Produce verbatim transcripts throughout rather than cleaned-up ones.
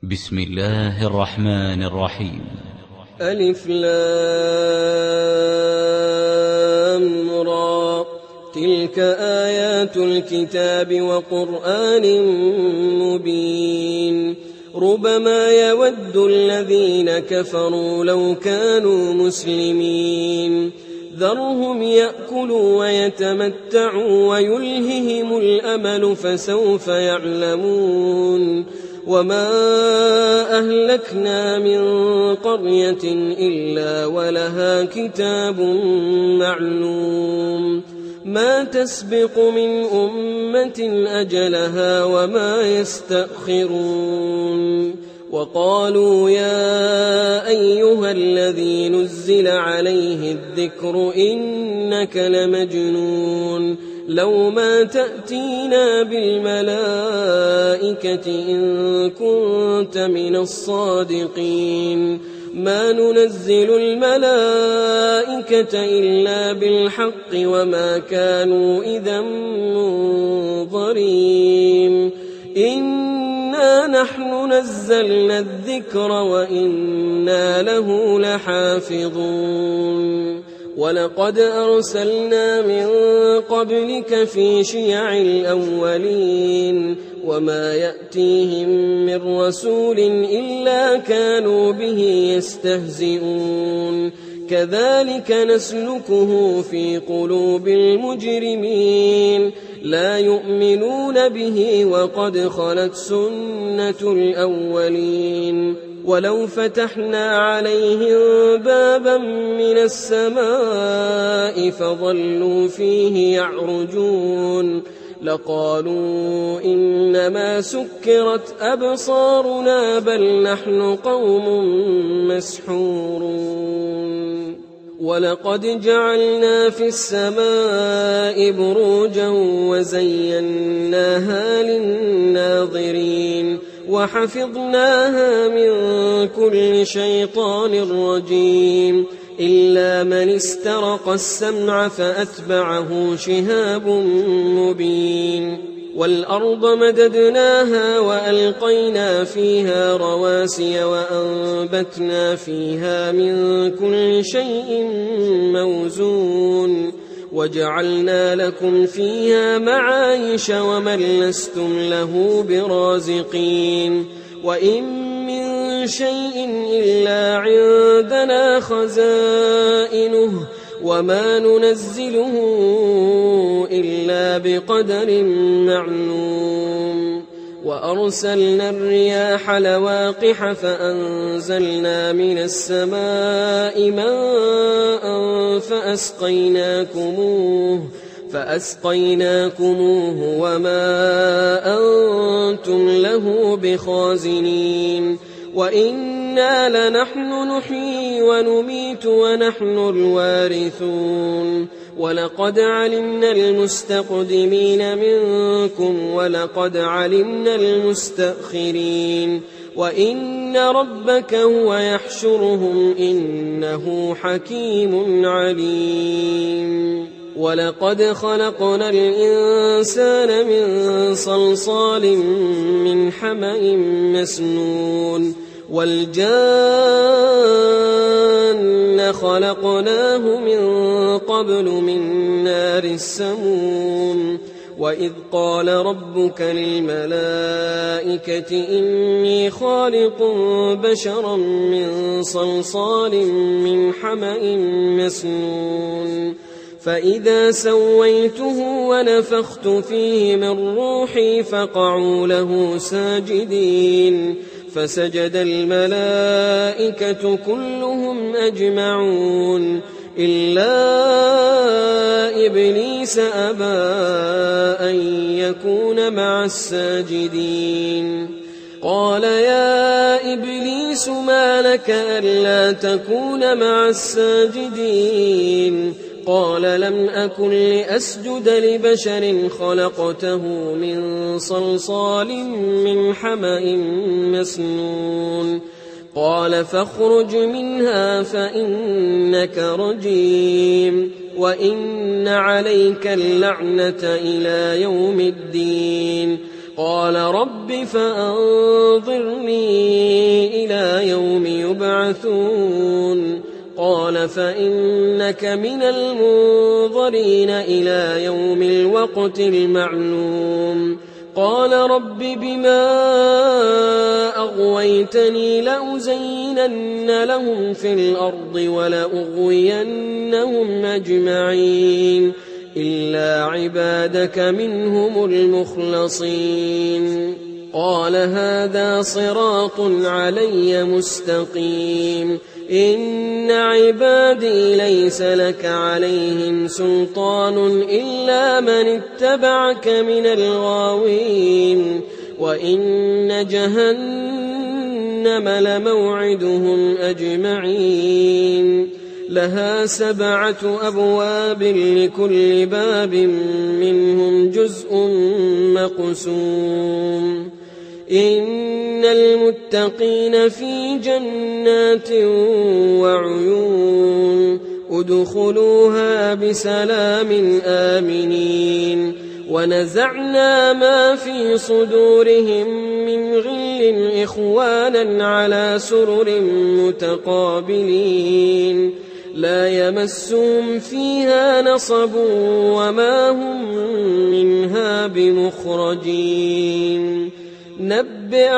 بسم الله الرحمن الرحيم. ألف لام را تلك آيات الكتاب وقرآن مبين ربما يود الذين كفروا لو كانوا مسلمين ذرهم يأكلوا ويتمتعوا ويلههم الأمل فسوف يعلمون وما أهلكنا من قرية إلا ولها كتاب معلوم ما تسبق من أمة أجلها وما يستأخرون وقالوا يا أيها الذي نزل عليه الذكر إنك لمجنون لو ما تأتينا بالملائكة إن كنت من الصادقين ما ننزل الملائكة إلا بالحق وما كانوا إذا منظرين إنا نحن نزلنا الذكر وإنا له لحافظون ولقد أرسلنا من قبلك في شيع الأولين وما يأتيهم من رسول إلا كانوا به يستهزئون كذلك نسلكه في قلوب المجرمين لا يؤمنون به وقد خلت سنة الأولين ولو فتحنا عليهم بابا من السماء فظلوا فيه يعرجون لقالوا إنما سكرت أبصارنا بل نحن قوم مسحورون ولقد جعلنا في السماء بروجا وزيناها للناظرين وحفظناها من كل شيطان رجيم إلا من استرق السمع فأتبعه شهاب مبين والأرض مددناها وألقينا فيها رواسي وأنبتنا فيها من كل شيء موزون وجعلنا لكم فيها معايش ومن لستم له برازقين وإن من شيء إلا عندنا خزائنه وما ننزله إلا بقدر معلوم وأرسلنا الرياح لواقح فأنزلنا من السماء ماء فأسقيناكموه فأسقيناكموه وما أنتم له بخازنين وإنا لنحن نحيي ونميت ونحن الوارثون ولقد علمنا المستقدمين منكم ولقد علمنا المستأخرين وإن ربك هو يحشرهم إنه حكيم عليم ولقد خلقنا الإنسان من صلصال من حمأ مسنون والجان خلقناه من قبل من نار السموم وإذ قال ربك للملائكة إني خالق بشرا من صلصال من حمأ مسنون فإذا سويته ونفخت فيه من روحي فقعوا له ساجدين فسجد الملائكة كلهم أجمعون إلا إبليس أبى أن يكون مع الساجدين قال يا إبليس ما لك ألا تكون مع الساجدين قال لم أكن لأسجد لبشر خلقته من صلصال من حمأ مسنون قال فاخرج منها فإنك رجيم وإن عليك اللعنة إلى يوم الدين قال رب فأنظرني إلى يوم يبعثون قال فإنك من المنظرين إلى يوم الوقت المعلوم قال رب بما أغويتني لأزينن لهم في الأرض ولأغوينهم أجمعين إلا عبادك منهم المخلصين قال هذا صراط علي مستقيم إن عبادي ليس لك عليهم سلطان إلا من اتبعك من الغاوين وإن جهنم لموعدهم أجمعين لها سبعة أبواب لكل باب منهم جزء مقسوم إن المتقين في جنات وعيون ادخلوها بسلام آمنين ونزعنا ما في صدورهم من غل إخوانا على سرر متقابلين لا يمسهم فيها نصب وما هم منها بمخرجين نبئ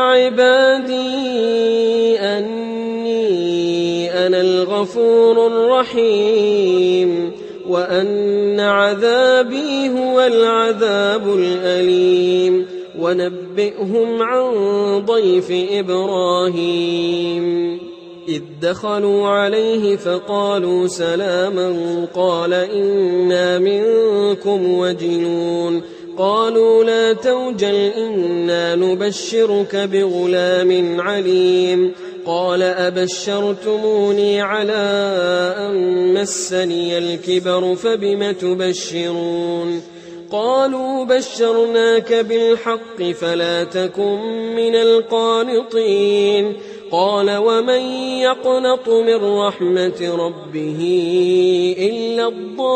عبادي أني أنا الغفور الرحيم وأن عذابي هو العذاب الأليم ونبئهم عن ضيف إبراهيم إذ دخلوا عليه فقالوا سلاما قال إنا منكم وجلون قالوا لا توجل إنا نبشرك بغلام عليم قال أبشرتموني على أن مسني الكبر فبم تبشرون قالوا بشرناك بالحق فلا تكن من القانطين قال ومن يقنط من رحمة ربه إلا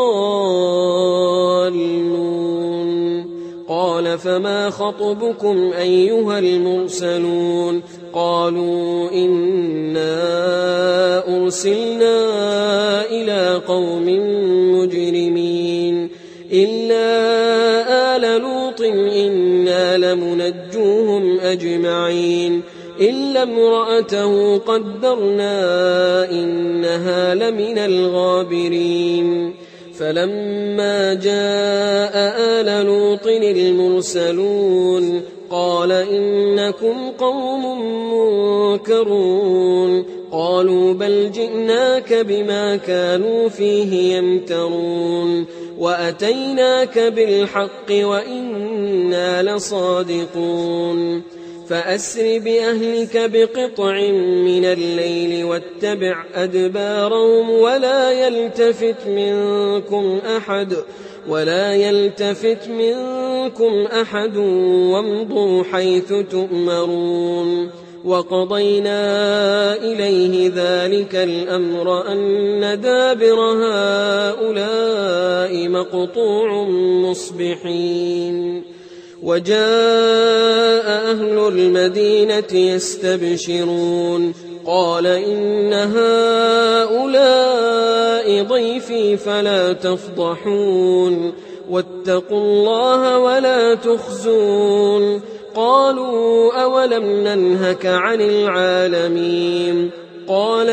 الضالون قال فما خطبكم أيها المرسلون قالوا إنا أرسلنا إلى قوم مجرمين إلا آل لوط إنا لمنجوهم أجمعين إلا امرأته قدرنا إنها لمن الغابرين فلما جاء آل لوط المرسلون قال إنكم قوم منكرون قالوا بل جئناك بما كانوا فيه يمترون وأتيناك بالحق وإنا لصادقون فأسر بأهلك بقطع من الليل واتبع أدبارهم ولا يلتفت منكم أحد ولا يلتفت منكم أحد وامضوا حيث تؤمرون وقضينا إليه ذلك الأمر أن دابر هؤلاء مقطوع مصبحين وجاء أهل المدينة يستبشرون قال إن هؤلاء ضيفي فلا تفضحون واتقوا الله ولا تخزون قالوا أولم ننهك عن العالمين قال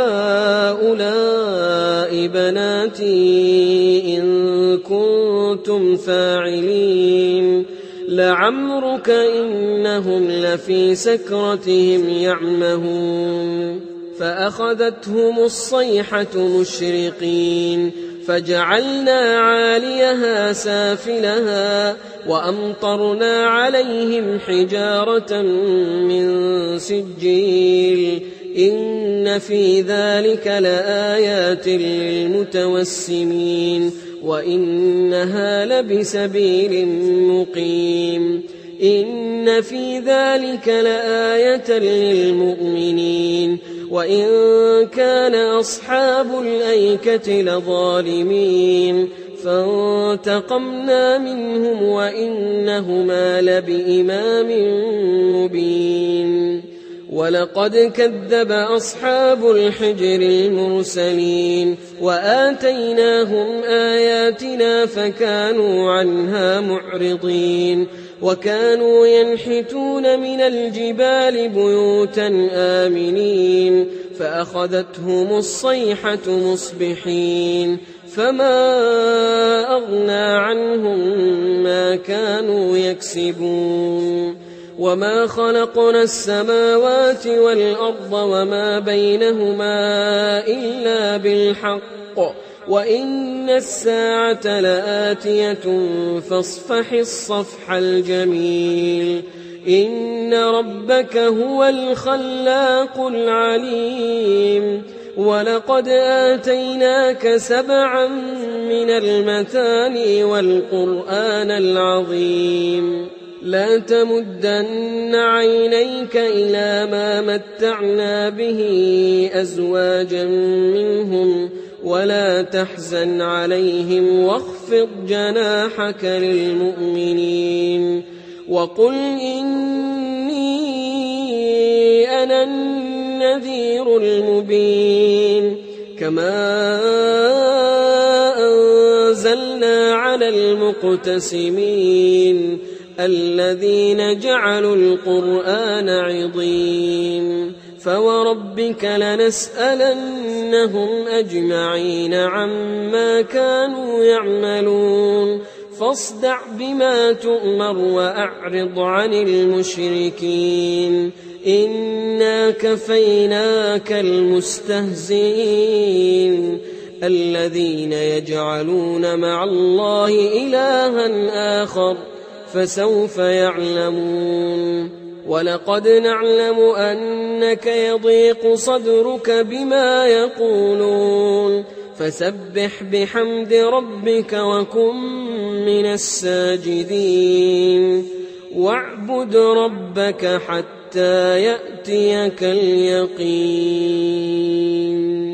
هؤلاء بناتي إن كنتم فاعلين لعمرك إنهم لفي سكرتهم يعمهون فأخذتهم الصيحة مشرقين فجعلنا عاليها سافلها وأمطرنا عليهم حجارة من سجيل إن في ذلك لآيات للمتوسمين وإنها لبسبيل مقيم إن في ذلك لآية للمؤمنين وإن كان أصحاب الأيكة لظالمين فانتقمنا منهم وإنهما لبإمام مبين ولقد كذب أصحاب الحجر المرسلين وآتيناهم آياتنا فكانوا عنها معرضين وكانوا ينحتون من الجبال بيوتا آمنين فأخذتهم الصيحة مصبحين فما أغنى عنهم ما كانوا يكسبون وما خلقنا السماوات والأرض وما بينهما إلا بالحق وإن الساعة لآتية فاصفح الصفح الجميل إن ربك هو الخلاق العليم ولقد آتيناك سبعا من المثاني والقرآن العظيم لا تمدن عينيك إلى ما متعنا به أزواجا منهم ولا تحزن عليهم واخفض جناحك للمؤمنين وقل إني أنا النذير المبين كما أنزلنا على المقتسمين الذين جعلوا القرآن عضين فوربك لنسألنهم أجمعين عما كانوا يعملون فاصدع بما تؤمر وأعرض عن المشركين إنا كفيناك المستهزئين الذين يجعلون مع الله إلها آخر فسوف يعلمون ولقد نعلم أنك يضيق صدرك بما يقولون فسبح بحمد ربك وكن من الساجدين واعبد ربك حتى يأتيك اليقين.